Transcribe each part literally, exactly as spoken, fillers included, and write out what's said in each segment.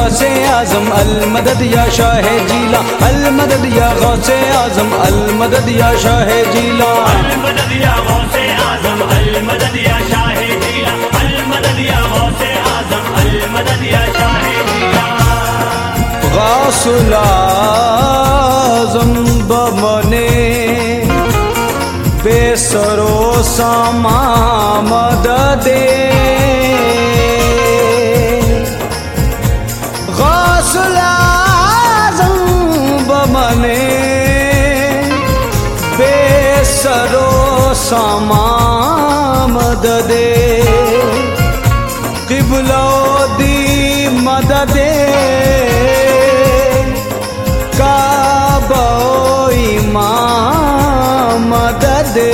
गौसे आजम अल मदद या शाह जीला, अल मदद या गौसे आजम अल मदद या शाह जीला, अल मदद या गौसे आजम अल मदद या शाह जीला, अल मदद या गौसे आजम अल मदद या शाह जीला। गौसुल आजम बमने बेसरो समा मददे, गौसुल आजम बमने बेसरो समा मददे, क़िबलो दी मददे काबो इमाम मददे।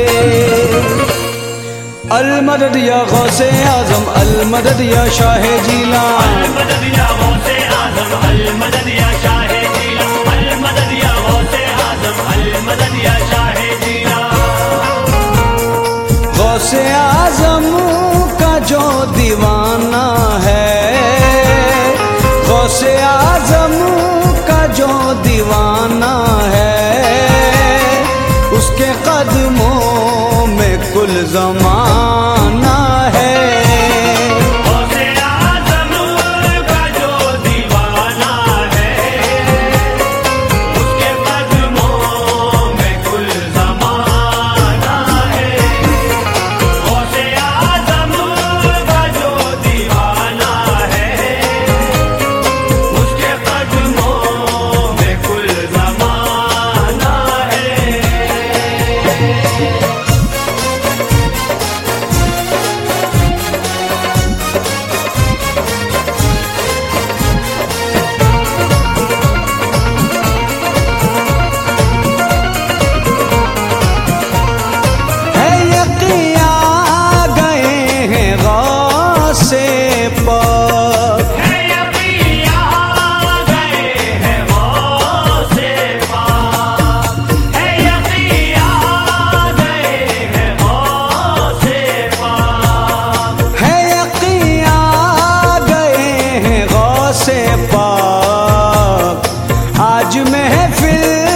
अल मदद या गौसे आजम अल मदद या शाह जीला, अल मदद या गौसे आजम अल मदद या शाह जीला, अल मदद या गौसे आजम अल मदद या शाह जीला। गौसे आजम का जो दीवाना है, गौसे आजम का जो दीवाना है, उसके कदमों में कुल ज़माना है। गौसे आजम का जो दीवाना है, उसके कदमों में कुल ज़माना है। गौसे आजम का जो दीवाना है, उसके कदमों में कुल ज़माना है। है यकीन आ गए हैं गौसे पाक, है यकीन आ गए हैं गौसे पाक, है यकीन आ गए हैं गौसे पाक। है यकीन आ गए हैं गौसे पाक, आज महफिल